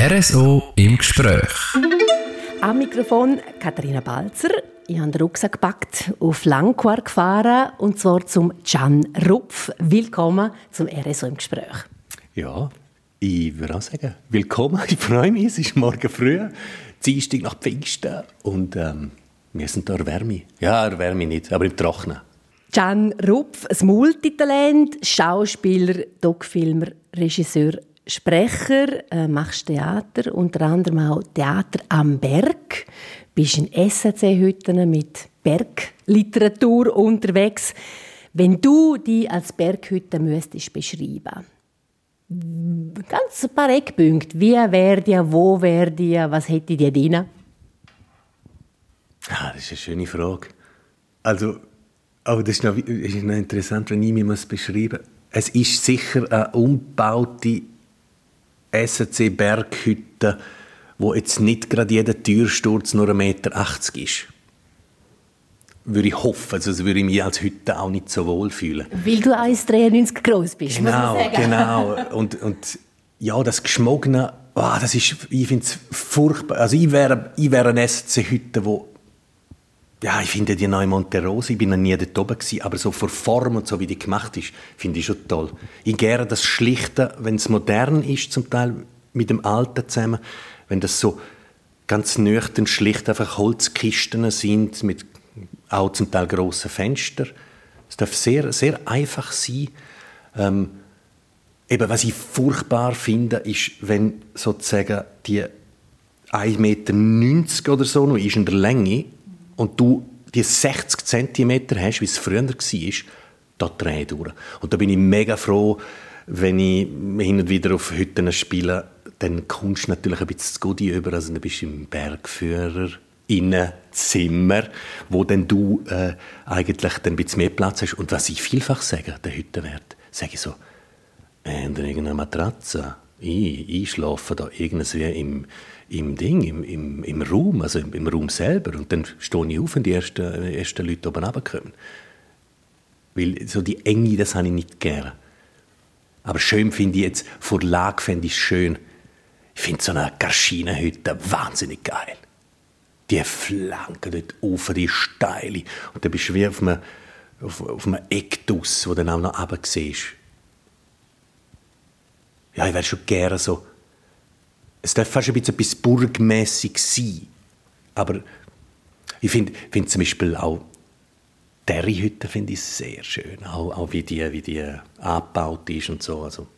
RSO im Gespräch. Am Mikrofon Katharina Balzer. Ich habe den Rucksack gepackt, auf Langquart gefahren, und zwar zum Can Rupf. Willkommen zum RSO im Gespräch. Ja, ich würde auch sagen, willkommen. Ich freue mich, es ist morgen früh, Dienstag nach Pfingsten und wir sind da in der Wärme. Ja, in der Wärme nicht, aber im Trocknen. Can Rupf, ein Multitalent, Schauspieler, Doc-Filmer, Regisseur, Sprecher, machst Theater, unter anderem auch Theater am Berg. Bist in SAC-Hütten mit Bergliteratur unterwegs. Wenn du dich als Berghütte müsstest beschreiben, ganz ein paar Eckpunkte. Wie wäre die, wo wäre die, was hätte die drin? Ah, das ist eine schöne Frage. Also, das ist noch interessant, wenn ich mich beschreiben muss. Es ist sicher eine umgebaute SAC-Berghütte, wo jetzt nicht gerade jeder Türsturz nur 1,80 Meter ist. Würde ich hoffen, also würde ich mich als Hütte auch nicht so wohl fühlen. Weil du 1,93 groß bist, genau, muss man sagen. Genau. Und ja, das Geschmogene, das ist, ich finde es furchtbar. Also ich wäre eine SAC-Hütte, wo, ja, ich finde die neue Monterose, ich bin noch nie dort oben gewesen, aber so von Form und so, wie die gemacht ist, finde ich schon toll. Ich gerne das Schlichte, wenn es modern ist, zum Teil mit dem Alten zusammen, wenn das so ganz nüchtern, schlicht einfach Holzkisten sind, mit auch zum Teil grossen Fenstern. Es darf sehr, sehr einfach sein. Eben, was ich furchtbar finde, ist, wenn sozusagen die 1,90 Meter oder so noch ist in der Länge und du die 60 Zentimeter hast, wie es früher war, da drehe ich durch. Und da bin ich mega froh, wenn ich hin und wieder auf Hütten spiele, dann kommst du natürlich ein bisschen zu Goodie über. Also dann bist du im Bergführer, Innenzimmer, wo dann du eigentlich dann ein bisschen mehr Platz hast. Und was ich vielfach sage, der Hüttenwert, sage ich so, unter irgendeiner Matratze, ich schlafe da irgendwie im Raum, also im Raum selber. Und dann stehe ich auf, wenn die ersten Leute oben runterkommen. Weil so die Enge, das habe ich nicht gerne. Aber schön finde ich jetzt, vor der Lage finde ich es schön. Ich finde so eine Garschinenhütte wahnsinnig geil. Die Flanken dort rauf, die steile. Und dann bist du wie auf einem Eck draus, wo du dann auch noch runter siehst. Ja, ich wäre schon gerne so. Es darf fast ein bisschen etwas burgmässig sein. Aber ich finde zum Beispiel auch diese Hütte finde ich sehr schön. Auch wie die angebaut ist und so. Also,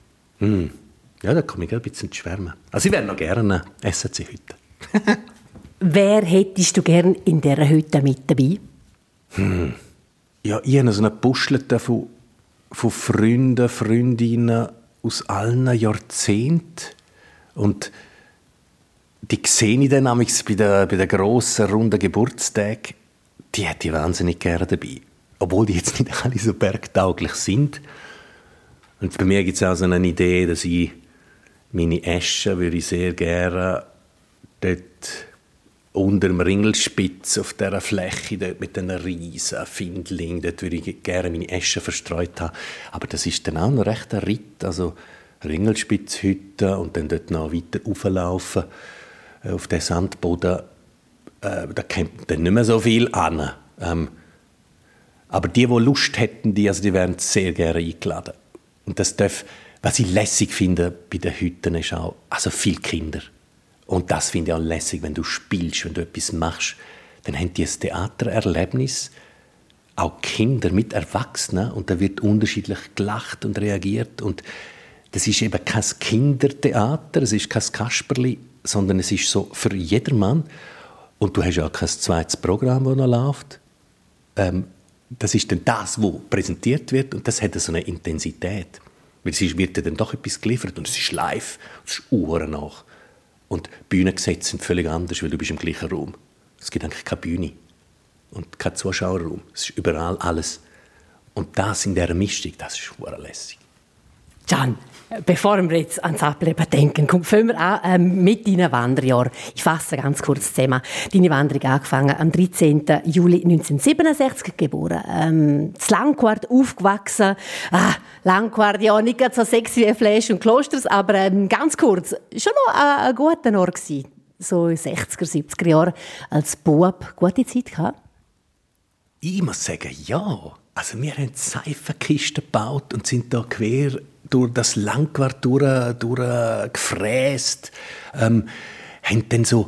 ja, da komme ich gerade ein bisschen ins Schwärmen. Also ich wäre noch gerne eine SAC-Hütte. Wer hättest du gern in dieser Hütte mit dabei? Ja, ich habe so eine Puschlete von Freunden, Freundinnen aus allen Jahrzehnten. Und die sehe ich dann bei den grossen, runden Geburtstagen. Die hätte ich wahnsinnig gerne dabei. Obwohl die jetzt nicht alle so bergtauglich sind. Und bei mir gibt es auch so eine Idee, dass ich meine Esche würde ich sehr gerne dort unter dem Ringelspitz auf dieser Fläche, dort mit diesen riesen Findlingen, dort würde ich gerne meine Esche verstreut haben. Aber das ist dann auch noch recht ein Ritt. Also Ringelspitzhütte und dann dort noch weiter rauflaufen auf den Sandboden. Da kommt dann nicht mehr so viel an. Aber die Lust hätten, die werden sehr gerne eingeladen. Und das was ich lässig finde bei den Hütten ist auch, also viele Kinder. Und das finde ich auch lässig, wenn du spielst, wenn du etwas machst, dann haben die ein Theatererlebnis, auch Kinder mit Erwachsenen, und da wird unterschiedlich gelacht und reagiert. Und das ist eben kein Kindertheater, es ist kein Kasperli, sondern es ist so für jedermann. Und du hast ja auch kein zweites Programm, das noch läuft. Das ist dann das, was präsentiert wird, und das hat so eine Intensität. Weil es wird dir dann doch etwas geliefert und es ist live, es ist nach. Und Bühnengesetze sind völlig anders, weil du bist im gleichen Raum. Es gibt eigentlich keine Bühne und keinen Zuschauerraum. Es ist überall alles. Und das in dieser Mischung, das ist verdammt lässig. Can, bevor wir jetzt ans Ableben denken, fangen wir an mit deinen Wanderjahren. Ich fasse ganz kurz zusammen. Deine Wanderung angefangen am 13. Juli 1967, geboren. In Langquart aufgewachsen. Langquart, ja, nicht ganz so sexy wie Flash und Klosters, aber ganz kurz, schon noch ein guter Ort gewesen. So in 60er, 70er Jahren als Bub. Gute Zeit gehabt? Ich muss sagen, ja. Also wir haben Seifenkisten gebaut und sind da quer durch das Langquart durchgefräst. Haben dann so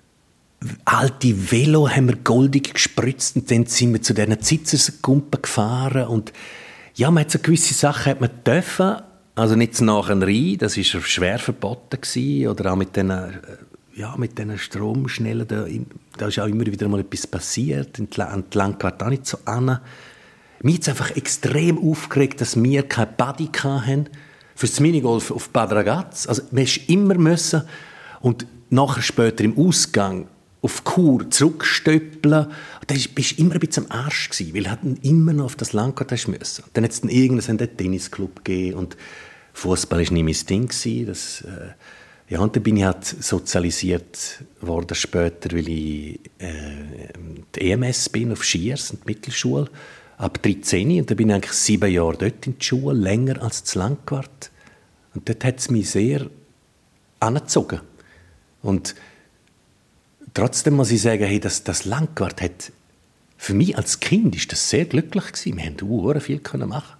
alte Velo haben wir goldig gespritzt und dann sind wir zu diesen Zitzerkumpen gefahren. Und ja, man hat so gewisse Sachen hat man dürfen, also nicht nachher rein, das war schwer verboten gewesen, oder auch mit diesen Stromschnellen, da ist auch immer wieder mal etwas passiert, entlang Quart auch nicht so an. Mich hat es einfach extrem aufgeregt, dass wir keine Buddy hatten für das Minigolf auf Bad Ragaz. Also man musste immer müssen und nachher später im Ausgang auf Chur zurückstöppeln. Da bist du immer ein bisschen am Arsch gewesen, weil du immer noch auf das Langquart müssen. Dann hat es irgendeinen Tennisclub gegeben und Fußball war nicht mein Ding gewesen. Ja, und dann bin ich halt sozialisiert worden später, weil ich die EMS bin auf Schiers und die Mittelschule ab 13. Und dann bin ich eigentlich 7 Jahre dort in der Schule, länger als das Langquart. Und dort hat es mich sehr angezogen. Und trotzdem muss ich sagen, hey, das Langquart hat, für mich als Kind ist das sehr glücklich gewesen. Wir konnten viel machen.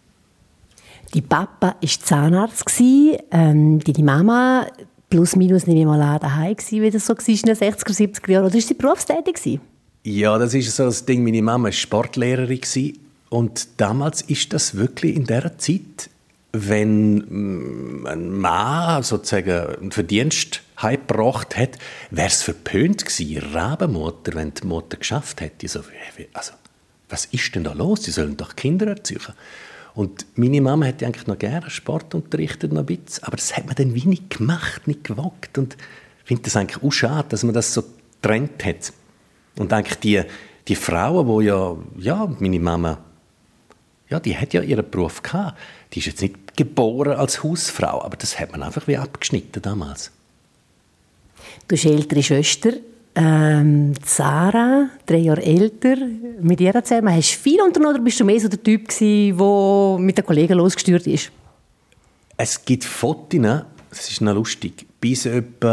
Die Papa war Zahnarzt, deine Mama plus minus nehme ich mal an, daheim gsi, wie das so war in den 60er, 70er Jahren. Oder war sie berufstätig gewesen? Ja, das ist so das Ding. Meine Mama war Sportlehrerin gewesen. Und damals ist das wirklich in dieser Zeit, wenn ein Mann sozusagen einen Verdienst heimgebracht hat, wäre es verpönt gewesen, Rabenmutter, wenn die Mutter geschafft hätte. So, also, was ist denn da los? Sie sollen doch Kinder erziehen. Und meine Mama hätte eigentlich noch gerne Sport unterrichtet, noch ein bisschen, aber das hat man dann wie nicht gemacht, nicht gewagt. Und ich finde das eigentlich auch schade, dass man das so getrennt hat. Und eigentlich die Frauen, die ja, meine Mama, ja, die hat ja ihren Beruf gehabt. Die ist jetzt nicht geboren als Hausfrau, aber das hat man einfach wie abgeschnitten damals. Du hast eine ältere Schwester, Sarah, 3 Jahre älter. Mit ihr zusammen hast du viel unternommen, oder bist du mehr so der Typ gewesen, der mit den Kollegen losgesteuert ist? Es gibt Fotos, das ist noch lustig, bis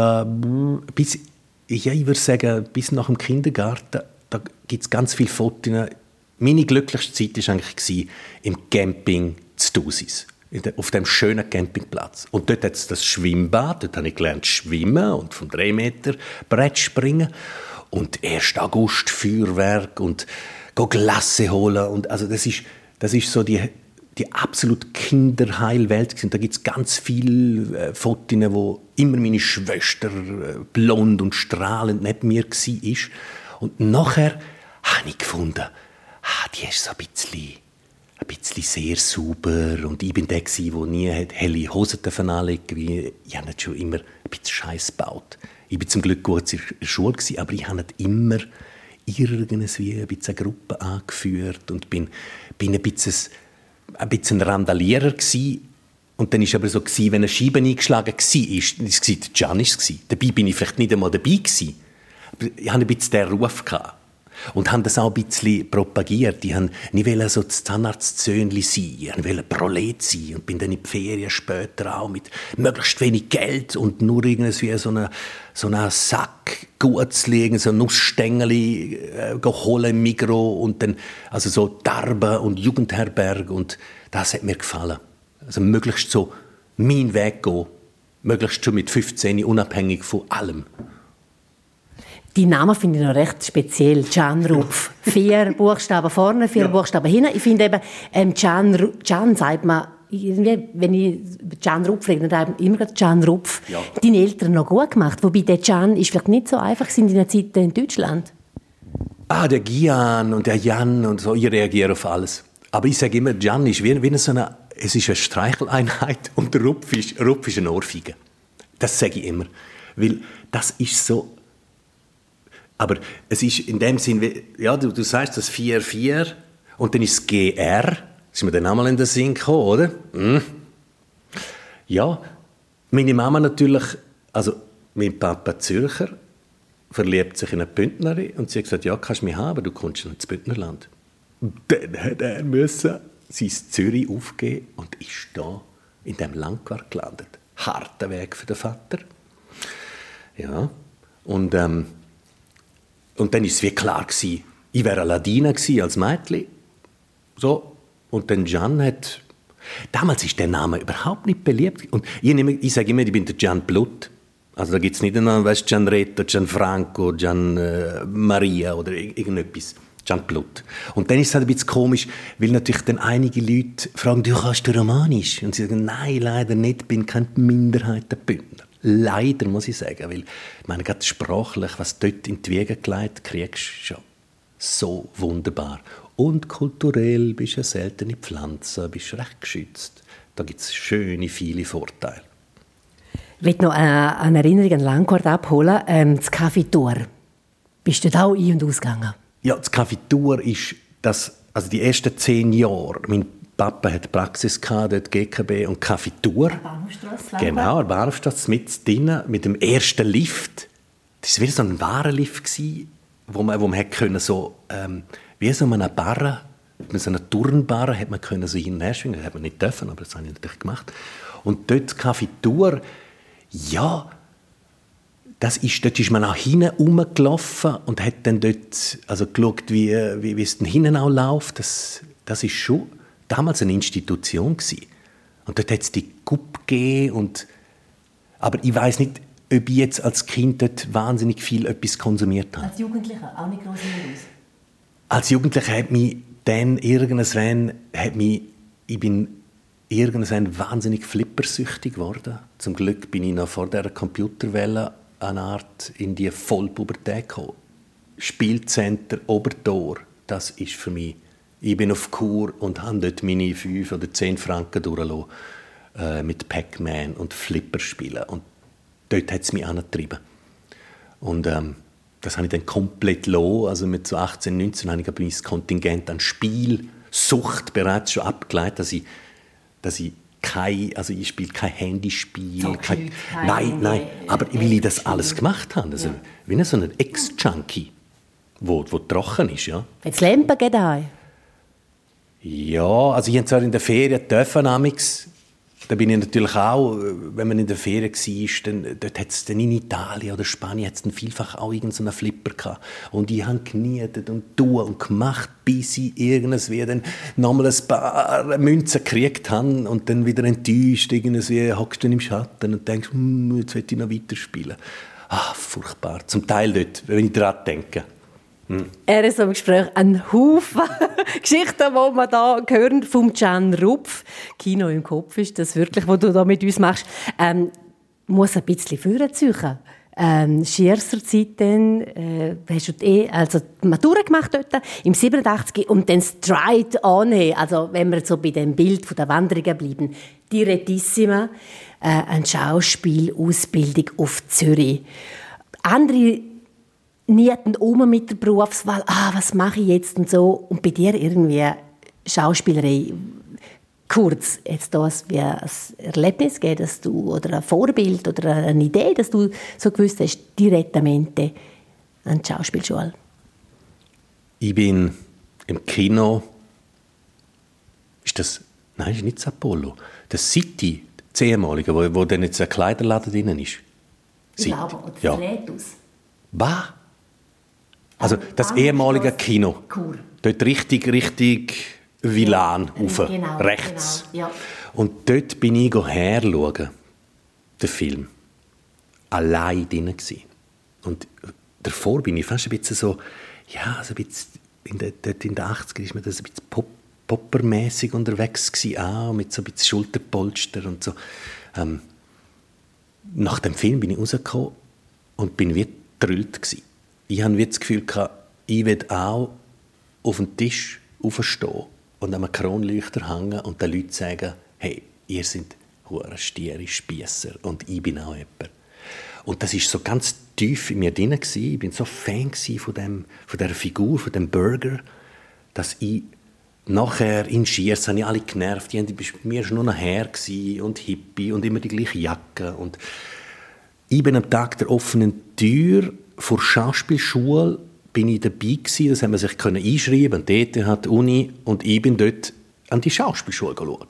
ich würde sagen, bis nach dem Kindergarten, da gibt es ganz viele Fotos. Meine glücklichste Zeit war eigentlich im Camping zu Thusis, auf dem schönen Campingplatz. Und dort hat es das Schwimmbad, dort habe ich gelernt schwimmen und vom 3 Meter Brett springen. Und 1. August Feuerwerk und Glasse holen. Und also das ist so die absolute Kinderheilwelt. Und da gibt es ganz viele Fotos, wo immer meine Schwester blond und strahlend neben mir war. Und nachher habe ich gefunden, die ist so ein bisschen sehr sauber. Und ich bin der, der nie helle Hosen anlegen durfte. Ich habe schon immer ein bisschen Scheiß gebaut. Ich war zum Glück gut in der Schule, aber ich habe nicht immer irgendwie ein bisschen eine Gruppe angeführt und bin ein bisschen Randalierer gewesen. Und dann war es aber so, wenn eine Scheibe eingeschlagen war, der Can war es. Dabei bin ich vielleicht nicht einmal dabei gewesen. Aber ich hatte ein bisschen diesen Ruf gehabt. Und haben das auch ein bisschen propagiert. Ich wollte so das Zahnarztsöhnchen sein, ich wollte Prolet sein und bin dann in die Ferien später auch mit möglichst wenig Geld und nur irgendwie so einen Sack Gutzli, so Nussstängeli holen im Migros und dann also so Darben und Jugendherberg und das hat mir gefallen. Also möglichst so meinen Weg gehen, möglichst schon mit 15 unabhängig von allem. Die Namen finde ich noch recht speziell. Can Rupf. 4 Buchstaben vorne, 4 Buchstaben hinten. Ich finde eben, Can sagt man, wenn ich Can Rupf rede, dann immer Can Rupf. Ja. Deine Eltern noch gut gemacht. Wobei der Can ist vielleicht nicht so einfach in deiner Zeit in Deutschland. Der Gian und der Jan und so, ich reagiere auf alles. Aber ich sage immer, Can ist wie so eine, es ist eine Streicheleinheit und der Rupf ist eine Ohrfeige. Das sage ich immer. Weil das ist so. Aber es ist in dem Sinn, ja, du sagst das 4-4 und dann ist es GR. Das ist mir dann einmal in den Sinn gekommen, oder? Ja, meine Mama natürlich, also mein Papa Zürcher, verliebt sich in eine Bündnerin und sie hat gesagt, ja, kannst du mich haben, aber du kommst ins Bündnerland. Und dann hat er müssen sein Zürich aufgeben und ist da in diesem Landquart gelandet. Harter Weg für den Vater. Ja, und dann war es wie klar gewesen, ich wäre eine Ladina gewesen als Mädchen. So. Und dann Gian hat... Damals ist der Name überhaupt nicht beliebt. Und ich sage immer, ich bin der Gian Blut. Also da gibt es nicht einen, weißt, Gian Reto, Gian Franco, Gian Maria oder irgendetwas. Gian Blut. Und dann ist es halt ein bisschen komisch, weil natürlich dann einige Leute fragen, du kannst du Romanisch? Und sie sagen, nein, leider nicht, ich bin keine Minderheit der Bündner. Leider, muss ich sagen, weil ich meine, gerade sprachlich, was dort in die Wiege gelegt kriegst, schon so wunderbar. Und kulturell bist du eine seltene Pflanze, bist recht geschützt. Da gibt es schöne, viele Vorteile. Ich will noch eine Erinnerung an Langquart abholen. Das Café Tour. Bist du da auch ein- und ausgegangen? Ja, das Café Tour ist das, also die ersten 10 Jahre. Mein Papa hatte Praxis dort, GKB und Café Tour. Bahnhofstrasse. Genau, an der Bahnhofstrasse mit drinnen, mit dem ersten Lift. Das war wieder so ein Warenlift, wo man hätte können so wie so eine Barre, mit so einer Turnbarre hätte man können so hin und her schwingen. Das hätte man nicht dürfen, aber das habe ich natürlich gemacht. Und dort das Café Tour, ja, dort ist man auch hinten rumgelaufen und hat dann dort also geschaut, wie es dann hinten auch läuft. Das ist schon damals eine Institution gewesen. Und dort hat es die Coupe gegeben. Aber ich weiss nicht, ob ich jetzt als Kind dort wahnsinnig viel etwas konsumiert habe. Als Jugendlicher auch nicht groß aus. Als Jugendlicher hat mich dann irgendwann wahnsinnig flippersüchtig geworden. Zum Glück bin ich noch vor dieser Computerwelle eine Art in die Vollpubertät gekommen. Spielcenter Obertor, das ist für mich. Ich bin auf Kur und habe dort meine 5 oder 10 Franken durchgelassen, mit Pac-Man und Flipper spielen. Und dort hat es mich angetrieben. Und das habe ich dann komplett los. Also mit so 18, 19 habe ich mein Kontingent an Spielsucht bereits schon abgeleitet, dass ich spiele kein Handyspiel. Nein, aber weil ich das alles gemacht habe. Also, wie so ein Ex-Junkie, wo trocken ist. Ja. Jetzt Lampen geht ein. Ja, also ich habe zwar in der Ferien dürfen, da bin ich natürlich auch, wenn man in der Ferien war, dann, dort hat es dann in Italien oder Spanien hat's dann vielfach auch irgendeinen Flipper gehabt. Und ich habe genietet und tun und gemacht, bis ich irgendwie dann nochmal ein paar Münzen gekriegt habe und dann wieder enttäuscht, irgendwie hockst du im Schatten und denkst, jetzt will ich noch weiterspielen. Furchtbar. Zum Teil dort, wenn ich daran denke. Er ist im Gespräch ein Haufen Geschichten, die man da hören vom Gian Rupf. Kino im Kopf ist das wirklich, was du da mit uns machst. Muss ein bisschen vorziehen. Schierser Zeit dann, hast du die Matura gemacht dort, im 87 und dann straight on, also wenn wir so bei dem Bild von der Wanderungen bleiben, die Retissima, eine Schauspielausbildung auf Zürich. Andere nieten mit der Berufswahl, was mache ich jetzt und so. Und bei dir irgendwie Schauspielerei. Kurz, jetzt das wie ein Erlebnis gegeben, dass du, oder ein Vorbild oder eine Idee, dass du so gewusst hast, direttamente an die Schauspielschule? Ich bin im Kino, ist nicht das Apollo, das City, das ehemalige, wo dann jetzt ein Kleiderladen drin ist. Ich glaube, oder ja. Retus. Was? Also das ehemalige Kino. Kur. Dort richtig Villan rauf, Genau, rechts. Genau, ja. Und dort bin ich herschauen, den Film. Allein drin gewesen. Und davor bin ich fast ein bisschen so, ja, also ein bisschen, dort in den 80ern ist man das ein bisschen poppermässig unterwegs gewesen, auch, mit so ein bisschen Schulterpolster und so. Nach dem Film bin ich rausgekommen und bin wie getrüllt gewesen. Ich hatte das Gefühl, ich will auch auf den Tisch aufstehen und an einem Kronleuchter hängen und den Leuten sagen, hey, ihr seid hure Stiere, Spiesser und ich bin auch jemand. Und das war so ganz tief in mir drin. Ich war so Fan von dieser Figur, von dem Burger, dass ich nachher in Schiers haben ich alle genervt. Die waren bei mir schon nur noch Herr und Hippie und immer die gleiche Jacke. Und ich bin am Tag der offenen Tür vor der Schauspielschule bin ich dabei gewesen. Das haben wir sich einschreiben an die ETH, die Uni. Und ich bin dort an die Schauspielschule schauen.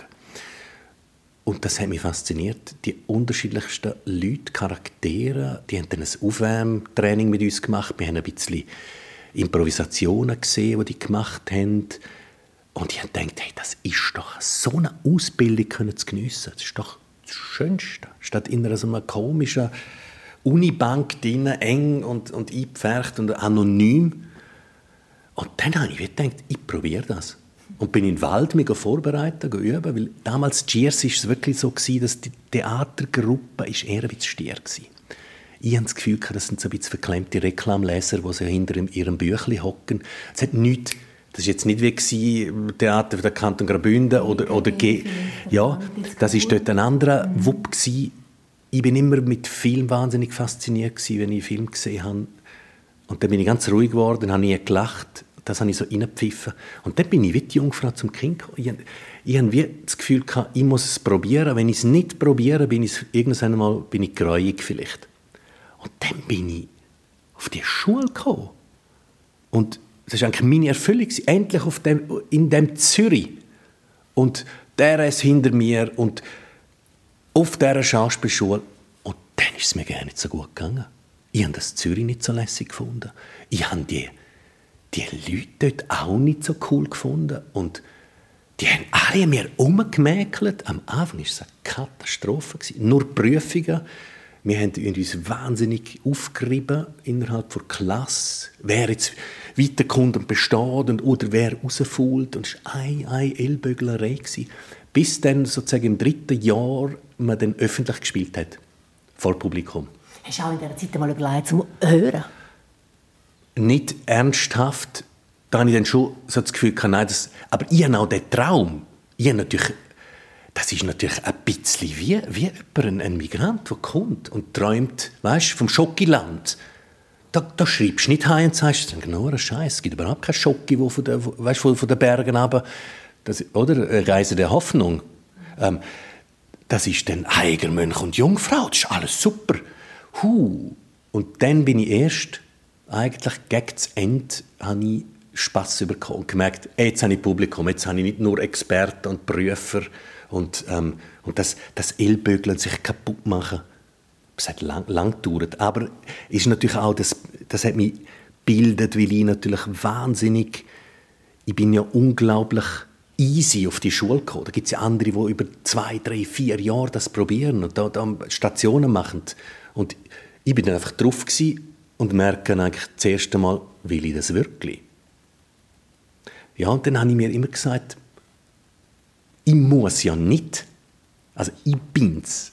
Und das hat mich fasziniert. Die unterschiedlichsten Leute, Charaktere, die haben dann ein Aufwärmtraining mit uns gemacht. Wir haben ein bisschen Improvisationen gesehen, die gemacht haben. Und ich habe gedacht, hey, das ist doch so eine Ausbildung zu geniessen. Das ist doch das Schönste. Statt in einer so einer komischen Unibank drin, eng und eingepfercht und anonym. Und dann habe ich gedacht, ich probiere das. Und bin in den Wald mich vorbereiten, üben, weil damals Cheers war es wirklich so, dass die Theatergruppe eher ein bisschen stier war. Ich habe das Gefühl, das sind so ein bisschen verklemmte Reklamleser, die so hinter ihrem Büchlein hocken. Es hat nichts, das war jetzt nicht wie Theater der Kanton Graubünden oder ja, das war dort ein anderer Wupp gewesen. Ich bin immer mit Film wahnsinnig fasziniert gewesen, wenn ich Film gesehen habe. Und dann bin ich ganz ruhig geworden, habe nie gelacht. Das habe ich so reingepfiffen. Und dann bin ich wie die Jungfrau zum Kind gekommen. Ich habe wie das Gefühl gehabt, ich muss es probieren. Wenn ich es nicht probiere, irgendwann mal gräuig vielleicht. Und dann bin ich auf die Schule gekommen. Und das war eigentlich meine Erfüllung. Endlich in dem Zürich. Und der ist hinter mir und auf dieser Schauspielschule. Und dann ist es mir gar nicht so gut gegangen. Ich habe das Zürich nicht so lässig gefunden. Ich habe die Leute dort auch nicht so cool gefunden. Und die haben alle an mir rumgemäkelt. Am Anfang war es eine Katastrophe. Nur Prüfungen. Wir haben uns wahnsinnig aufgerieben innerhalb der Klasse. Wer jetzt weiterkommt und besteht oder wer rausfällt. Und es war eine Ellböglerei. Bis dann sozusagen im 3. Jahr man dann öffentlich gespielt hat. Vor Publikum. Hast du auch in dieser Zeit mal überlegt, zum Hören? Nicht ernsthaft. Da habe ich dann schon so das Gefühl, nein, aber ich habe auch den Traum. Das ist natürlich ein bisschen wie ein Migrant, der kommt und träumt, weißt, vom Schokiland. Da schreibst du nicht heim und sagst, genau, ein Scheiß. Es gibt überhaupt keinen Schoki, der von den Bergen runter, oder Reise der Hoffnung. Das ist dann Eiger, Mönch und Jungfrau. Das ist alles super. Und dann bin ich erst, eigentlich gegen das Ende, habe ich Spass bekommen und gemerkt, jetzt habe ich Publikum, jetzt habe ich nicht nur Experten und Prüfer und das Ellbögeln, sich kaputt machen. Das hat lang gedauert. Aber ist natürlich auch, das hat mich gebildet, weil ich natürlich wahnsinnig, ich bin ja unglaublich easy auf die Schule gekommen. Da gibt es ja andere, die über 2, 3, 4 Jahre das probieren und da Stationen machen. Und ich bin dann einfach drauf gewesen und merke eigentlich das erste Mal, will ich das wirklich? Ja, und dann habe ich mir immer gesagt, ich muss ja nicht, also ich bin's.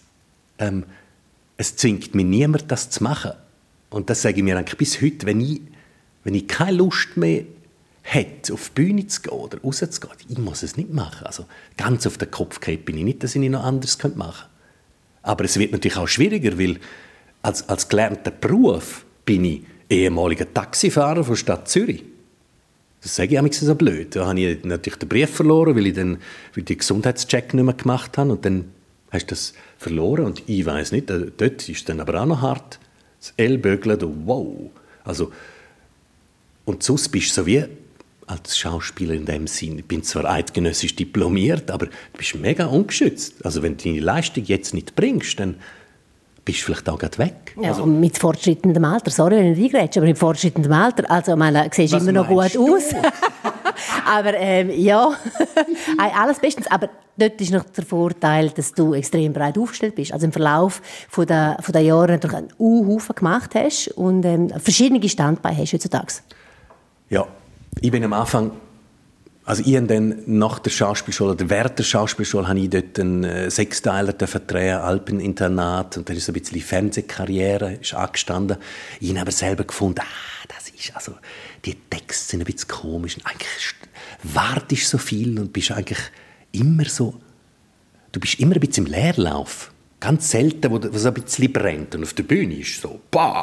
Es zwingt mich niemand, das zu machen. Und das sage ich mir eigentlich bis heute, wenn ich keine Lust mehr hätte, auf die Bühne zu gehen oder rauszugehen, ich muss es nicht machen. Also ganz auf den Kopf gehabt bin ich nicht, dass ich nicht noch anderes machen könnte. Aber es wird natürlich auch schwieriger, weil als gelernter Beruf bin ich ehemaliger Taxifahrer von der Stadt Zürich. Das sage ich manchmal so blöd. Da habe ich natürlich den Brief verloren, weil ich den Gesundheitscheck nicht mehr gemacht habe. Und dann hast du das verloren. Und ich weiss nicht, dort ist es dann aber auch noch hart. Das Ellbögeln, wow. Also, und sonst bist du so wie als Schauspieler in dem Sinn. Ich bin zwar eidgenössisch diplomiert, aber du bist mega ungeschützt. Also wenn du deine Leistung jetzt nicht bringst, dann bist du vielleicht auch gerade weg. Ja, also, mit fortschreitendem Alter, sorry, wenn ich reingrätsche, aber mit fortschreitendem Alter, also siehst du immer noch gut aus. Aber ja, alles bestens. Aber dort ist noch der Vorteil, dass du extrem breit aufgestellt bist. Also im Verlauf von der Jahre natürlich einen Haufen gemacht hast und verschiedene Standbeine hast heutzutage. Ja, ich bin am Anfang, also ich habe dann nach der Schauspielschule oder während der Schauspielschule habe ich dort einen Sechsteiler drehen, Alpeninternat, und dann ist so ein bisschen die Fernsehkarriere ist angestanden. Ich habe aber selber gefunden, das ist, also die Texte sind ein bisschen komisch. Und eigentlich wartest so viel und bist eigentlich immer so, du bist immer ein bisschen im Leerlauf. Ganz selten, wo so ein bisschen brennt. Und auf der Bühne ist so,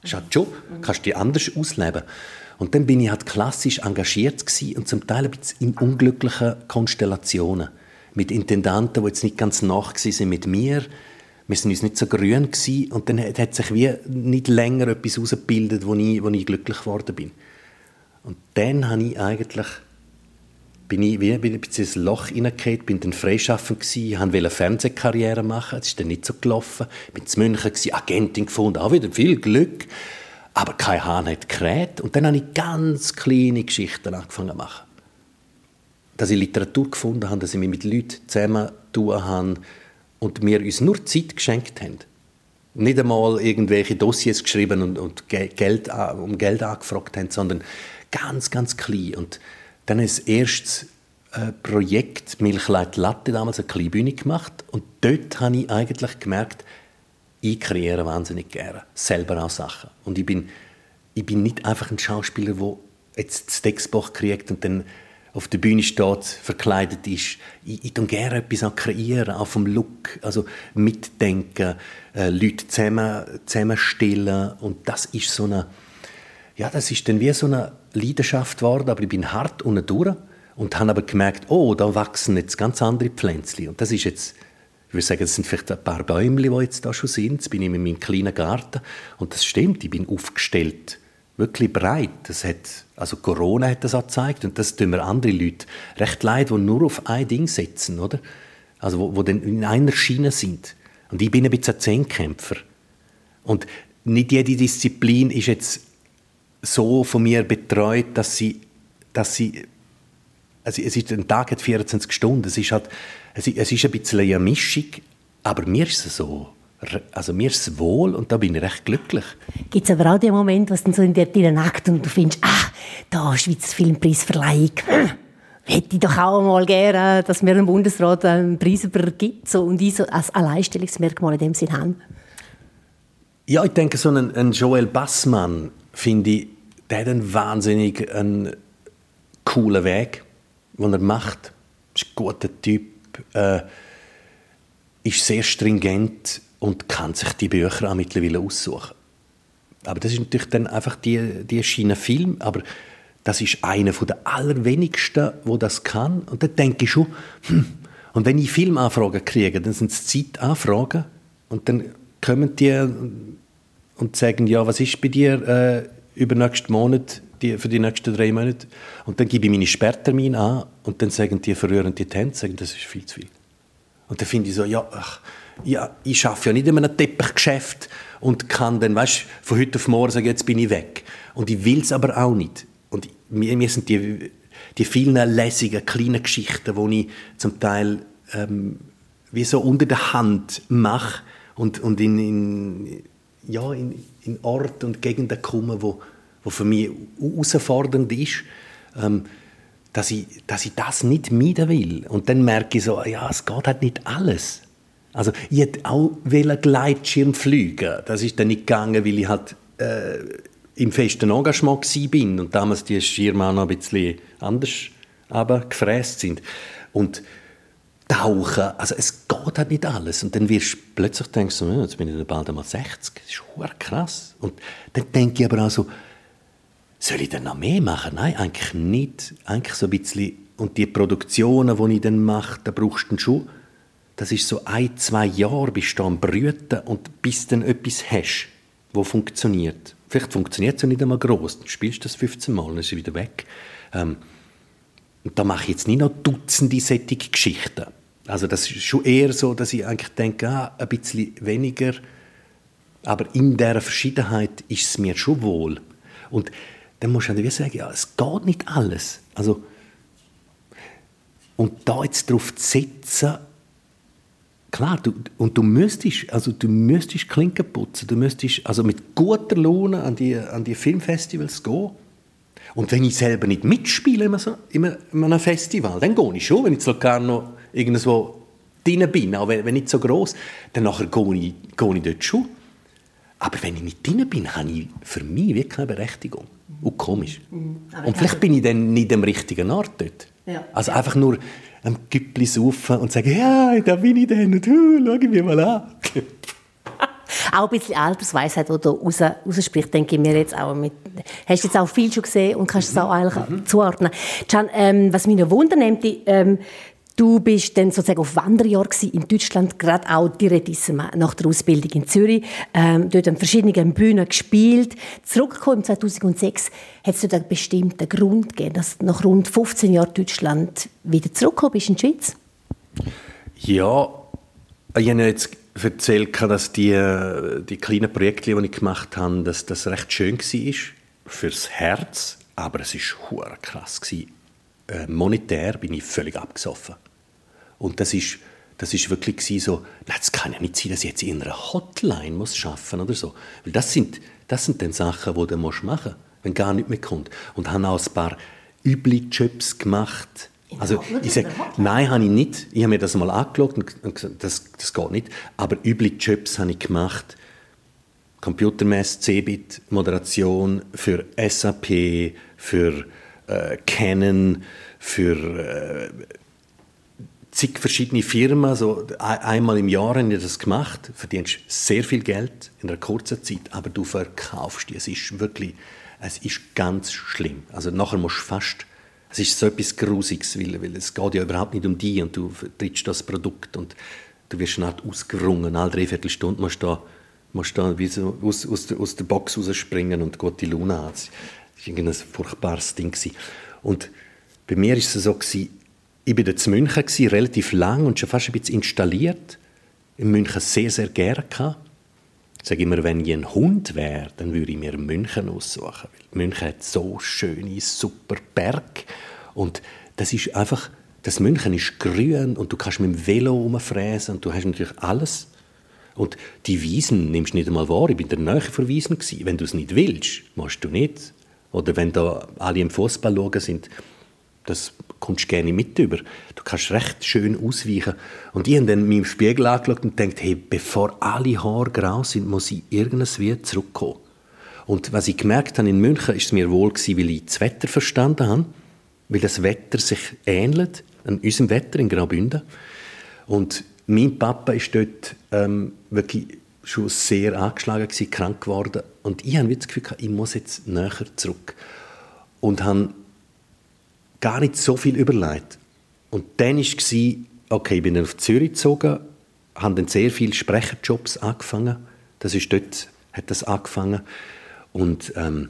Das ist halt schon, kannst du dich anders ausleben. Und dann bin ich halt klassisch engagiert gewesen und zum Teil ein bisschen in unglücklichen Konstellationen. Mit Intendanten, die jetzt nicht ganz nach waren mit mir. Wir waren uns nicht so grün gewesen. Und dann hat sich wie nicht länger etwas herausgebildet, wo ich glücklich geworden bin. Und dann habe ich eigentlich, bin ich wie ein bisschen ins Loch hineingefallen, bin dann freischaffend gewesen, wollte eine Fernsehkarriere machen, das ist dann nicht so gelaufen. Bin in München gewesen, Agentin gefunden, auch wieder viel Glück. Aber kein Hahn hat gekräht. Und dann habe ich ganz kleine Geschichten angefangen zu machen. Dass ich Literatur gefunden habe, dass ich mich mit Leuten zusammen tun habe und wir uns nur Zeit geschenkt haben. Nicht einmal irgendwelche Dossiers geschrieben und Geld angefragt haben, sondern ganz, ganz klein. Und dann das erste Projekt «Milchleid Latte», damals eine kleine Bühne gemacht. Und dort habe ich eigentlich gemerkt, ich kreiere wahnsinnig gerne, selber auch Sachen. Und ich bin nicht einfach ein Schauspieler, der jetzt das Textbuch kriegt und dann auf der Bühne steht, verkleidet ist. Ich tue gerne etwas auch kreieren, auch vom Look, also mitdenken, Leute zusammenstellen. Und das ist so eine, ja, das ist dann wie so eine Leidenschaft geworden, aber ich bin hart unten durch und habe aber gemerkt, oh, da wachsen jetzt ganz andere Pflänzchen. Und das ist jetzt, ich würde sagen, das sind vielleicht ein paar Bäume, die jetzt da schon sind. Jetzt bin ich in meinem kleinen Garten und das stimmt, ich bin aufgestellt, wirklich breit. Also Corona hat das auch gezeigt und das tun mir andere Leute recht leid, die nur auf ein Ding setzen, oder? Also wo dann in einer Schiene sind. Und ich bin ein bisschen ein Zehnkämpfer. Und nicht jede Disziplin ist jetzt so von mir betreut, dass sie also es ist, ein Tag hat 24 Stunden. Es ist ein bisschen eine Mischung, aber mir ist es so. Also mir ist es wohl und da bin ich recht glücklich. Gibt es aber auch den Moment, was dann so in dir nackt und du findest, da Schweizer Filmpreisverleihung, hätte ich doch auch mal gerne, dass mir ein Bundesrat einen Preis übergibt so, und ich so als Alleinstellungsmerkmal in dem Sinn haben? Ja, ich denke, so ein Joel Bassmann, finde ich, der hat einen wahnsinnig coolen Weg, den er macht. Ist ein guter Typ, ist sehr stringent und kann sich die Bücher auch mittlerweile aussuchen. Aber das ist natürlich dann einfach die Schiene Film, aber das ist einer der allerwenigsten, der das kann. Und dann denke ich schon, und wenn ich Filmanfragen kriege, dann sind es Zeitanfragen und dann kommen die und sagen, ja, was ist bei dir über nächsten Monat, für die nächsten 3 Monate? Und dann gebe ich meine Sperrtermine an und dann sagen die, verrühren die Hände, sagen, das ist viel zu viel. Und dann finde ich so, ja, ich arbeite ja nicht in einem Teppichgeschäft und kann dann, von heute auf morgen sagen, jetzt bin ich weg. Und ich will es aber auch nicht. Und mir sind die vielen lässigen, kleinen Geschichten, die ich zum Teil wie so unter der Hand mache und in Orte und Gegenden komme, wo für mich herausfordernd ist, dass ich das nicht meiden will. Und dann merke ich so, ja, es geht halt nicht alles. Also ich hätte auch Gleitschirm fliegen. Das ist dann nicht gegangen, weil ich halt im festen Engagement war und damals die Schirme auch noch ein bisschen anders gefräst sind. Und Tauchen, also es geht halt nicht alles. Und dann wirst du plötzlich denkst du, jetzt bin ich bald einmal 60. Das ist verdammt krass. Und dann denke ich aber auch so, soll ich denn noch mehr machen? Nein, eigentlich nicht. Eigentlich so ein bisschen. Und die Produktionen, die ich dann mache, da brauchst du dann schon, das ist so 1-2 Jahre, bist du am Brüten und bis du dann etwas hast, das funktioniert. Vielleicht funktioniert es ja nicht einmal gross. Dann spielst du das 15 Mal, dann ist es wieder weg. Und da mache ich jetzt nicht noch Dutzende solche Geschichten. Also das ist schon eher so, dass ich eigentlich denke, ein bisschen weniger, aber in dieser Verschiedenheit ist es mir schon wohl. Und dann musst du halt sagen, ja, es geht nicht alles. Also, und da jetzt drauf zu setzen, klar, du müsstest Klinken putzen, du müsstest also mit guter Laune an die Filmfestivals gehen. Und wenn ich selber nicht mitspiele in einem Festival, dann gehe ich schon, wenn ich zu Locarno irgendwo drin bin, auch wenn nicht so gross, dann nachher gehe ich dort schon. Aber wenn ich nicht drin bin, habe ich für mich wirklich eine Berechtigung. Und komisch. Und vielleicht bin ich dann nicht am richtigen Ort dort. Ja. Also einfach nur am Güppli saufen und sagen, ja, da bin ich dann und schau mich mal an. Auch ein bisschen Altersweisheit, die da rausspricht, denke ich mir jetzt auch. Hast du jetzt auch viel schon gesehen und kannst es auch eigentlich zuordnen. Can, was mich noch wundert, du bist dann sozusagen auf Wanderjahr in Deutschland, gerade auch direttissima nach der Ausbildung in Zürich. Dort an verschiedenen Bühnen gespielt. Zurückgekommen 2006, hat es dort einen bestimmten Grund gegeben, dass du nach rund 15 Jahren Deutschland wieder zurückgekommen bist in die Schweiz? Ja, ich habe jetzt erzählt, dass die kleinen Projekte, die ich gemacht habe, dass das recht schön war fürs Herz, aber es war verdammt krass. Monetär bin ich völlig abgesoffen. Und das ist wirklich so, das kann ja nicht sein, dass ich jetzt in einer Hotline muss arbeiten oder so. Weil das sind dann Sachen, die du machen musst, wenn gar nichts mehr kommt. Und habe auch ein paar üble Jobs gemacht. Also, ich sage, nein, habe ich nicht. Ich habe mir das mal angeschaut und gesagt, das geht nicht. Aber üble Jobs habe ich gemacht. Computermesse, Cebit, Moderation für SAP, für Canon, für zig verschiedene Firmen. So, einmal im Jahr habe ich das gemacht. Du verdienst sehr viel Geld in einer kurzen Zeit, aber du verkaufst die. Es ist ganz schlimm. Also nachher musst du fast... Es ist so etwas Grusiges, weil es geht ja überhaupt nicht um dich und du trittst das Produkt und du wirst eine Art ausgerungen. Alle 3/4 Stunde musst du da wie so aus der Box rausspringen und gute Laune haben. Das war ein furchtbares Ding. Und bei mir war es so, ich war in München, relativ lang und schon fast ein bisschen installiert. In München sehr, sehr gerne gehabt. Ich sage immer, wenn ich ein Hund wäre, dann würde ich mir München aussuchen. Weil München hat so schöne, super Berge. Und das ist einfach, das München ist grün und du kannst mit dem Velo rumfräsen und du hast natürlich alles. Und die Wiesen nimmst du nicht einmal wahr. Ich war in der Nähe von Wiesen. Wenn du es nicht willst, musst du nicht. Oder wenn da alle im Fußball schauen sind, das kommst du gerne mit über. Du kannst recht schön ausweichen. Und ich habe dann meinen Spiegel angeschaut und gedacht, hey, bevor alle Haare grau sind, muss ich irgendwie zurückkommen. Und was ich gemerkt habe in München, ist es mir wohl gewesen, weil ich das Wetter verstanden habe, weil das Wetter sich ähnelt an unserem Wetter in Graubünden. Und mein Papa ist dort wirklich schon sehr angeschlagen gewesen, krank geworden. Und ich habe das Gefühl, ich muss jetzt näher zurück. Und habe gar nicht so viel überlegt. Und dann war, okay, ich bin dann auf Zürich gezogen, habe dann sehr viele Sprecherjobs angefangen. Dort hat das angefangen. Und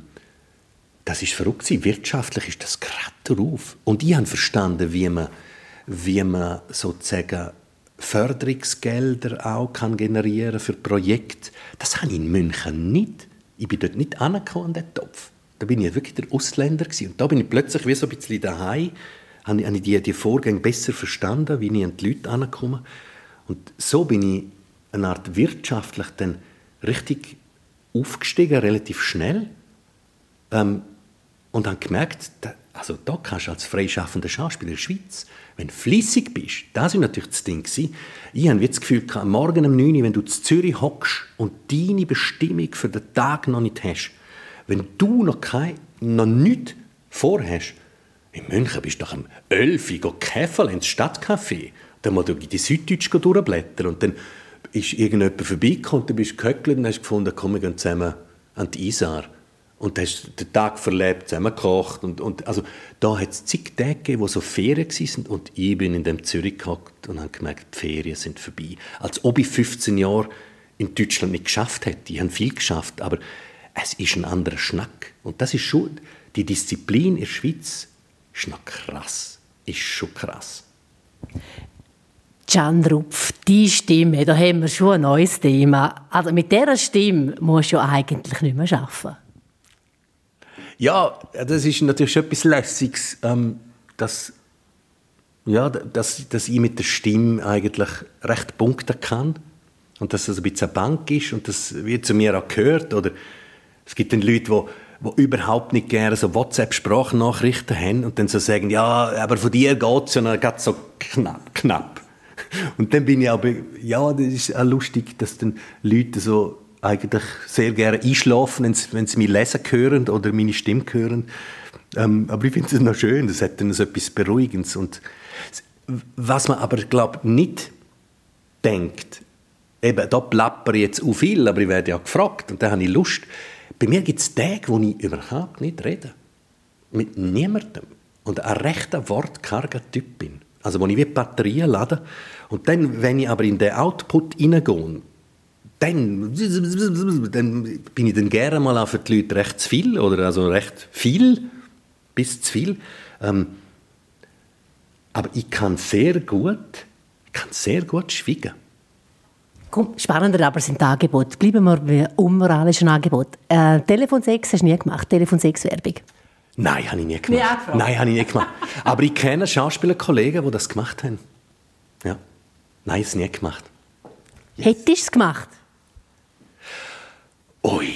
das war verrückt. Wirtschaftlich ist das gerade drauf. Und ich habe verstanden, wie man sozusagen Förderungsgelder auch kann generieren für Projekte. Das habe ich in München nicht. Ich bin dort nicht angekommen an den Topf. Da bin ich wirklich der Ausländer gewesen. Und da bin ich plötzlich wie so ein bisschen daheim, habe ich die Vorgänge besser verstanden, wie ich an die Leute ankomme. Und so bin ich eine Art wirtschaftlich dann richtig aufgestiegen, relativ schnell. Und habe gemerkt, also da kannst du als freischaffender Schauspieler in der Schweiz, wenn du fleissig bist, das war natürlich das Ding. Ich habe das Gefühl, am Morgen um 9 Uhr, wenn du in Zürich hockst und deine Bestimmung für den Tag noch nicht hast, wenn du noch nichts vorhast, in München bist du doch am 11 Uhr Käferl ins Stadtcafé, dann musst du die Süddeutsch durchblättern und dann ist irgendjemand vorbeigekommen und dann bist du gehöckelt und hast gefunden, komm, wir gehen zusammen an die Isar. Und hast den Tag verlebt, zusammen gekocht. Und also, da hat es zig Tage gegeben, wo so Ferien waren. Und ich bin in dem Zürich gehockt und habe gemerkt, die Ferien sind vorbei. Als ob ich 15 Jahre in Deutschland nicht geschafft hätte. Ich habe viel geschafft, aber es ist ein anderer Schnack. Und das ist schon, die Disziplin in der Schweiz ist noch krass. Ist schon krass. Can Rupf, die Stimme, da haben wir schon ein neues Thema. Also mit dieser Stimme musst du ja eigentlich nicht mehr arbeiten. Ja, das ist natürlich schon etwas Lässiges, dass ich mit der Stimme eigentlich recht punkten kann und dass es ein bisschen eine Bank ist und das wird zu mir auch gehört. Oder es gibt dann Leute, die überhaupt nicht gerne so WhatsApp-Sprachnachrichten haben und dann so sagen, ja, aber von dir geht es ja noch ganz so knapp. Und dann bin ich aber, ja, das ist auch lustig, dass dann Leute so eigentlich sehr gerne einschlafen, wenn sie mich lesen hören oder meine Stimme hören. Aber ich finde es noch schön, das hat dann so etwas Beruhigendes. Und was man aber, glaube ich, nicht denkt, eben, da plappere ich jetzt auch viel, aber ich werde ja gefragt und dann habe ich Lust. Bei mir gibt es Tage, wo ich überhaupt nicht rede. Mit niemandem. Und ein rechter wortkarger Typ bin. Also wo ich wie Batterien lade. Und dann, wenn ich aber in den Output reingehe, dann bin ich dann gerne mal auch für die Leute recht zu viel, oder also recht viel, bis zu viel. Aber ich kann sehr gut schweigen. Spannender aber sind die Angebote. Bleiben wir bei unmoralischen Angeboten. Telefonsex hast du nie gemacht, Telefonsex-Werbung? Nein, habe ich nie gemacht. Aber ich kenne Schauspielerkollegen, die das gemacht haben. Ja. Nein, ich habe es nie gemacht. Yes. Hättest du es gemacht? Ui.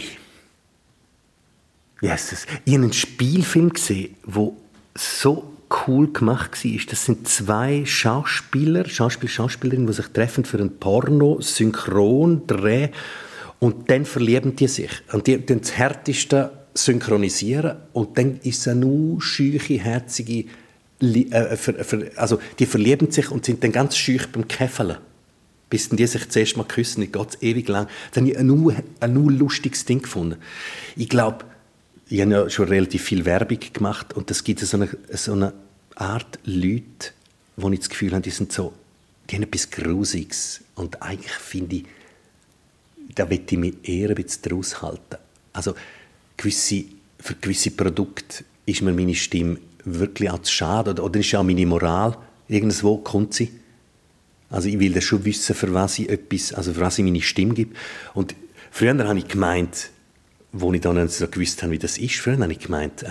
Jesus. Ich habe einen Spielfilm gesehen, der so cool gemacht war. Das sind 2 Schauspielerinnen, die sich treffen für einen Porno-Synchron-Dreh. Und dann verlieben die sich. Und die dann das Härteste synchronisieren. Und dann ist es eine nur scheuche, herzige... also die verlieben sich und sind dann ganz schüch beim Käfeln. Bis die sich zuerst mal küssen. Dann geht es ewig lang. Dann habe ich ein nur lustiges Ding gefunden. Ich glaube, ich habe ja schon relativ viel Werbung gemacht und es gibt so eine Art Leute, wo ich das Gefühl habe, die haben etwas Grusiges. Und eigentlich finde ich, da will ich mich eher ein bisschen draus halten. Also für gewisse Produkte ist mir meine Stimme wirklich auch zu schade. Oder ist ja auch meine Moral. Irgendwo kommt sie. Also ich will das schon wissen, für was ich meine Stimme gebe. Und früher habe ich gemeint, wo ich dann nicht so gewusst habe, wie das ist, früher habe ich gemeint,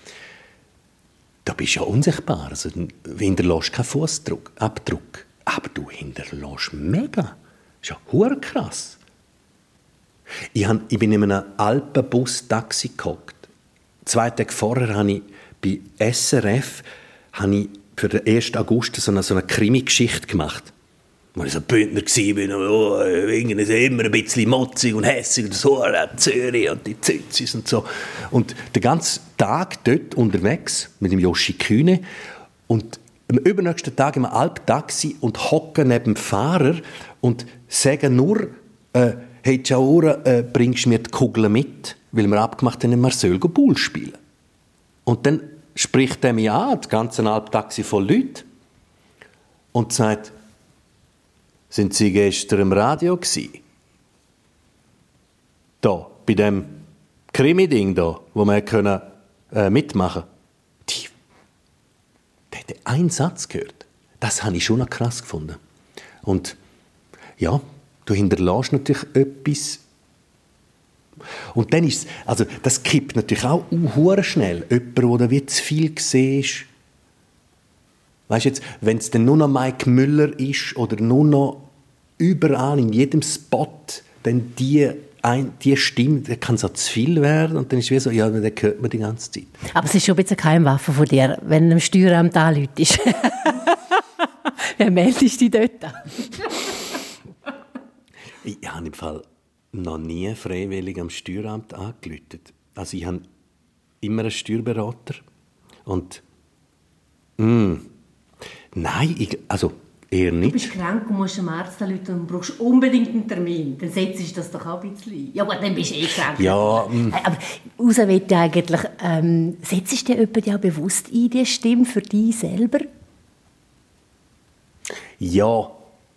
da bist du ja unsichtbar. Also, du hinterlässt keinen Fußabdruck. Aber du hinterlässt mega. Das ist ja verdammt krass. Ich bin in einem Alpenbus-Taxi gehockt. 2 Tage vorher habe ich bei SRF für den 1. August so eine Krimi-Geschichte gemacht. Als ich so ein Bündner war, irgendwie immer ein bisschen motzig und hässig und so, Zürich und die Zitzis und so. Und den ganzen Tag dort unterwegs mit dem Joshi Kühne und am übernächsten Tag im Alptaxi und hocken neben dem Fahrer und sagen nur, hey Ciaura, bringst du mir die Kugeln mit? Weil wir abgemacht haben, in Marseille Bull spielen. Und dann spricht er mich an, das ganze Alptaxi voll Leute, und sagt, sind Sie gestern im Radio gsi? Da, bei dem Krimi-Ding da, wo wir mitmachen können. Der hat einen Satz gehört. Das habe ich schon noch krass gefunden. Und ja, du hinterlässt natürlich etwas. Und dann ist also das kippt natürlich auch schnell. Jemand, der wie zu viel siehst. Weißt du jetzt, wenn es dann nur noch Mike Müller ist oder nur noch überall in jedem Spot, dann die Stimme, dann kann so zu viel werden und dann ist es wie so, ja, dann hört man die ganze Zeit. Aber es ist schon ein bisschen eine Geheimwaffe von dir, wenn ein Steueramt anläutest. Wer meldest du dich dort an? Ich habe im Fall noch nie freiwillig am Steueramt angerufen. Also ich habe immer einen Steuerberater und nein, eher nicht. Du bist krank und musst am Arzt anrufen und brauchst unbedingt einen Termin. Dann setzt du das doch auch ein bisschen ein. Ja gut, dann bist du krank. Ja. Aber raus will ich eigentlich, setzt dir jemand ja bewusst ein, die Stimme für dich selber? Ja,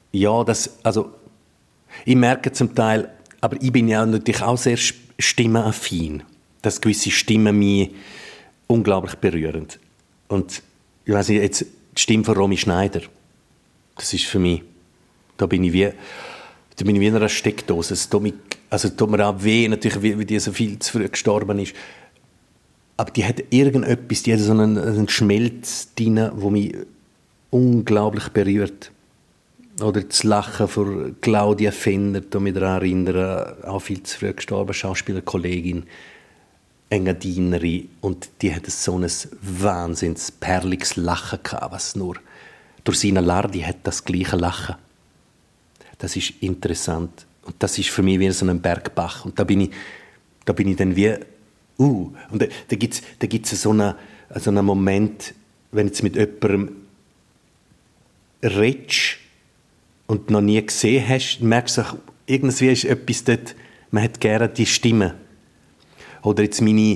ich merke zum Teil, aber ich bin ja natürlich auch sehr stimmenaffin, dass gewisse Stimmen mich unglaublich berühren. Und ich weiss nicht, jetzt die Stimme von Romy Schneider, das ist für mich, da bin ich wie in einer Steckdose. Es tut mir auch weh, natürlich, wie die so viel zu früh gestorben ist. Aber die hat irgendetwas, die hat so einen Schmelz drin, der mich unglaublich berührt. Oder das Lachen von Claudia Fenner, da mich daran erinnern, auch viel zu früh gestorben, Schauspielerkollegin, Engadineri, und die hatte so ein wahnsinns perliges Lachen gehabt, was nur Ursina Lardi hat das gleiche Lachen. Das ist interessant und das ist für mich wie so ein Bergbach und da bin ich dann wie und da gibt's so einen Moment, wenn jetzt mit jemandem redest und noch nie gesehen hast, merkst du, irgendwie ist etwas dort, man hat gerne die Stimme. Oder jetzt meine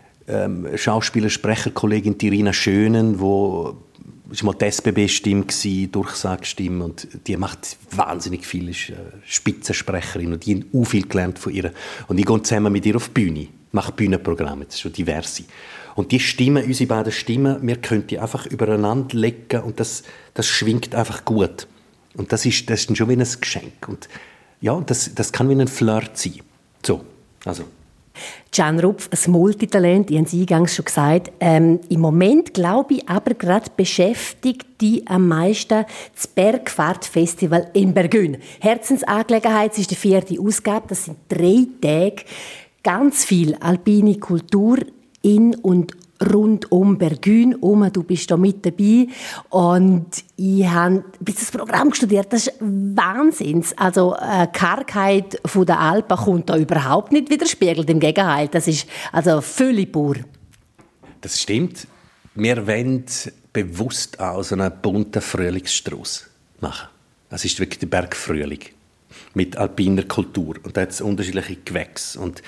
Schauspieler-Sprecherkollegin Irina Schönen, wo ist mal die SBB-Stimme gsi, Durchsagestimme, und die macht wahnsinnig viel, ist Spitzensprecherin und ich habe auch viel gelernt von ihr. Und ich gehe zusammen mit ihr auf die Bühne, mache Bühnenprogramme, das ist schon diverse. Und die Stimmen, unsere beiden Stimmen, wir können die einfach übereinander legen und das schwingt einfach gut. Und das ist dann schon wie ein Geschenk. Und ja, das kann wie ein Flirt sein. So, also. Can Rupf, ein Multitalent, ich habe es eingangs schon gesagt. Im Moment, glaube ich, aber gerade beschäftigt dich am meisten das Bergfahrtfestival in Bergün. Herzensangelegenheit, es ist die 4. Ausgabe, das sind 3 Tage. Ganz viel alpine Kultur in und rund um Bergün herum. Du bist da mit dabei. Und ich habe das Programm studiert. Das ist Wahnsinns. Also, die Kargheit der Alpen kommt da überhaupt nicht widerspiegelt. Im Gegenteil. Das ist also völlig pur. Das stimmt. Wir wollen bewusst auch so einen bunten Frühlingsstrauss machen. Das ist wirklich der Bergfrühling. Mit alpiner Kultur. Und da hat es unterschiedliche Gewächse. Und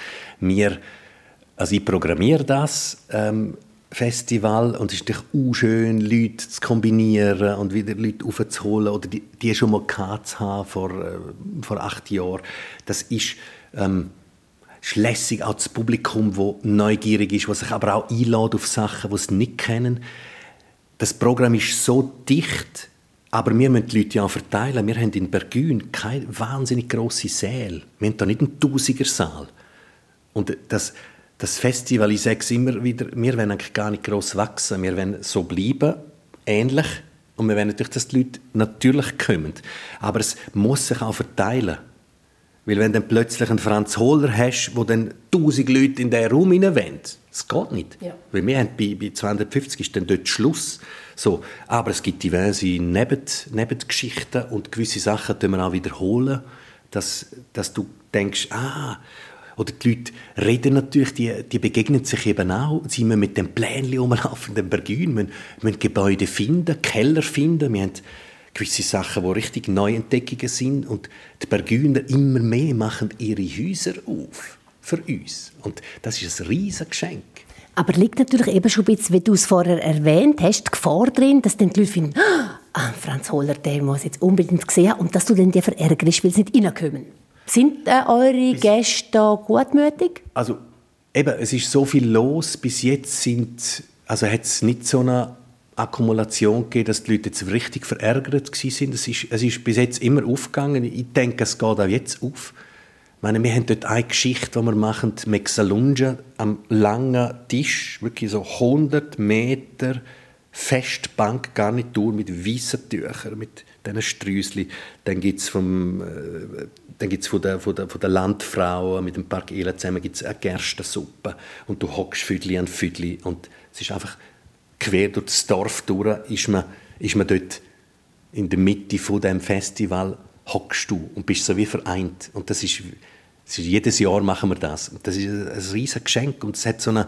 ich programmiere das Festival und es ist natürlich auch schön, Leute zu kombinieren und wieder Leute aufzuholen oder die schon mal gehabt zu haben vor 8 Jahren. Das ist lässig, auch das Publikum, das neugierig ist, das sich aber auch einlädt auf Sachen, die es nicht kennen. Das Programm ist so dicht, aber wir müssen die Leute ja auch verteilen. Wir haben in Bergün keine wahnsinnig grosse Säle. Wir haben da nicht einen 1000er-Saal. Und das Festival, ich sage es immer wieder, wir wollen eigentlich gar nicht gross wachsen. Wir wollen so bleiben, ähnlich. Und wir wollen natürlich, dass die Leute natürlich kommen. Aber es muss sich auch verteilen. Weil wenn du dann plötzlich einen Franz Hohler hast, wo dann 1000 Leute in diesen Raum hinein wollen, das geht nicht. Ja. Weil wir haben bei 250 ist dann dort Schluss. So. Aber es gibt diverse Nebengeschichten und gewisse Sachen können wir auch wiederholen, dass du denkst, oder die Leute reden natürlich, die begegnen sich eben auch. Sie müssen mit dem Plänchen rumlaufen, den Bergün, wir müssen Gebäude finden, Keller finden. Wir haben gewisse Sachen, die richtig Neuentdeckungen sind. Und die Bergüner immer mehr machen ihre Häuser auf für uns. Und das ist ein riesiges Geschenk. Aber liegt natürlich eben schon ein bisschen, wie du es vorher erwähnt hast, die Gefahr drin, dass dann die Leute finden, Franz Hohler, der muss jetzt unbedingt gesehen haben, und dass du dann die verärgerst, weil sie nicht reinkommen. Sind eure Gäste da gutmütig? Also, eben, es ist so viel los. Bis jetzt hat es nicht so eine Akkumulation gegeben, dass die Leute jetzt richtig verärgert waren. Es ist bis jetzt immer aufgegangen. Ich denke, es geht auch jetzt auf. Ich meine, wir haben dort eine Geschichte, die wir machen, Mexalunja, am langen Tisch, wirklich so 100 Meter Festbank, Garnitur mit weißen Tüchern, mit diesen Sträußchen. Dann gibt es von der Landfrau mit dem Park Ela zusammen gibt's eine Gerstensuppe. Und du hockst Füdli an Füdli. Und es ist einfach quer durch das Dorf durch, ist man dort in der Mitte von dem Festival, hockst du und bist so wie vereint. Und das ist jedes Jahr machen wir das. Und das ist ein riesiges Geschenk. Und es hat so eine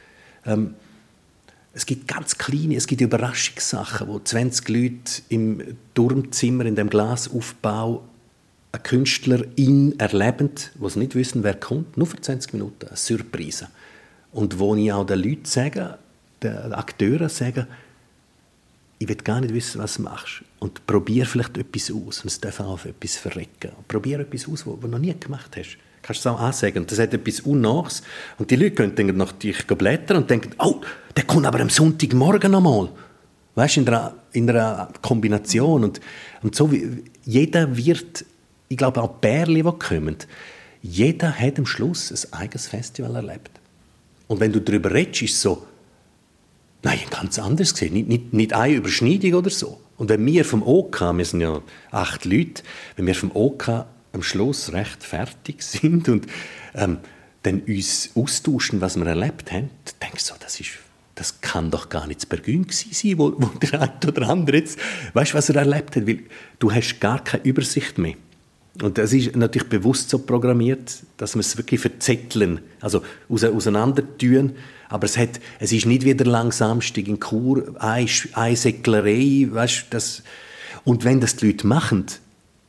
es gibt ganz kleine, es gibt Überraschungssachen, wo 20 Leute im Turmzimmer, in dem Glasaufbau, eine Künstlerin erleben, die nicht wissen, wer kommt, nur für 20 Minuten, eine Surprise. Und wo ich auch den Leuten sage, den Akteuren sage, ich will gar nicht wissen, was du machst. Und probier vielleicht etwas aus. Und es darf auch auf etwas verrecken. Probier etwas aus, was du noch nie gemacht hast. Kannst du es auch ansagen. Und das hat etwas Unnachs. Und die Leute können dann noch dich blättern und denken, der kommt aber am Sonntagmorgen noch mal. Weißt du, in einer Kombination. Und so wie jeder wird, ich glaube auch die Pärchen, die kommen, jeder hat am Schluss ein eigenes Festival erlebt. Und wenn du darüber redest, ist es so, nein, ganz anders gesehen. Nicht eine Überschneidung oder so. Und wenn wir vom OK, wir sind ja 8 Leute, wenn wir vom OK am Schluss recht fertig sind und dann uns austauschen, was wir erlebt haben, dann denkst du, das kann doch gar nicht das Bergün gewesen sein, wo der eine oder andere jetzt, weißt du, was er erlebt hat, weil du hast gar keine Übersicht mehr. Und das ist natürlich bewusst so programmiert, dass wir es wirklich verzetteln, also auseinandertun. Aber es ist nicht wieder Langsamstig in Chur, eine Säcklerei, weißt du, das. Und wenn das die Leute machen,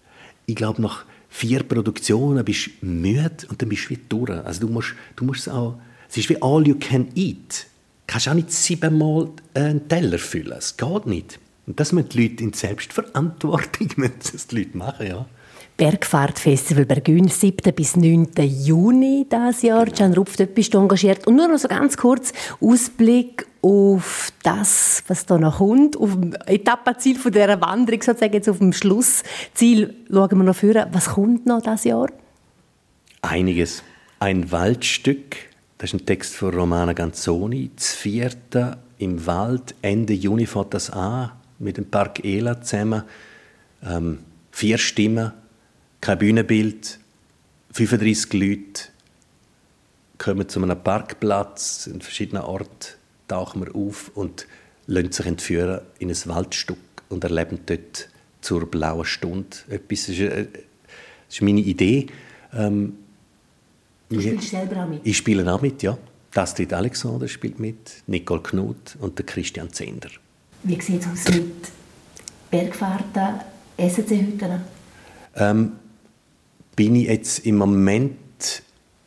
ich glaube, nach 4 Produktionen bist du müde und dann bist du wieder durch. Also du musst auch, es ist wie all you can eat. Du kannst auch nicht 7-mal einen Teller füllen. Es geht nicht. Und das müssen die Leute in Selbstverantwortung müssen das die Leute machen, ja. Bergfahrtfestival Bergün, 7. bis 9. Juni dieses Jahr. Genau. Can Rupf, dort bist du engagiert. Und nur noch so ganz kurz Ausblick auf das, was da noch kommt, auf dem Etappenziel von dieser Wanderung, sozusagen jetzt auf dem Schlussziel. Schauen wir noch vor. Was kommt noch dieses Jahr? Einiges. Ein Waldstück, das ist ein Text von Romana Ganzoni. Das 4. im Wald, Ende Juni fängt das an, mit dem Park Ela zusammen. 4 Stimmen, kein Bühnenbild, 35 Leute kommen zu einem Parkplatz, in verschiedenen Orten tauchen wir auf und lassen sich entführen in ein Waldstück und erleben dort zur blauen Stunde etwas. Das ist meine Idee. Du spielst selber auch mit? Ich spiele auch mit, ja. Astrid Alexander spielt mit, Nicole Knut und der Christian Zender. Wie sieht es aus mit Bergfahrten, SC-Hütten? Bin ich jetzt im Moment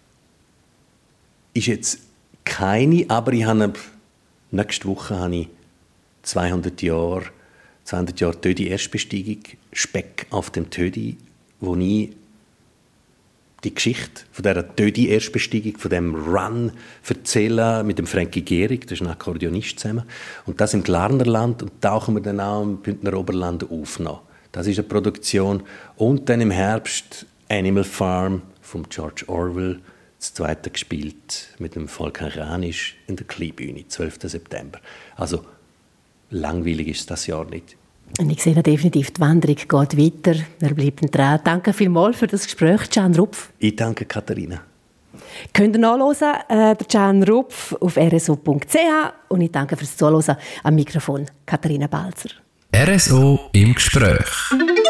ist jetzt keine, aber ich habe nächste Woche habe ich 200 Jahre Tödi Erstbesteigung, Speck auf dem Tödi, wo ich die Geschichte von dieser Tödi Erstbesteigung, von dem Run erzähle mit dem Frankie Gehrig, das ist ein Akkordeonist zusammen, und das im Glarnerland, und tauchen wir dann auch im Bündner Oberland auf noch. Das ist eine Produktion. Und dann im Herbst Animal Farm von George Orwell, das 2. gespielt mit dem Volker Ranisch in der Kleinbühne, 12. September. Also langweilig ist das Jahr nicht. Und ich sehe definitiv, die Wanderung geht weiter. Wir bleiben dran. Danke vielmals für das Gespräch, Can Rupf. Ich danke, Katharina. Könnt ihr nachhören, der Can Rupf auf rso.ch. Und ich danke fürs Zuhören am Mikrofon, Katharina Balzer. RSO im Gespräch.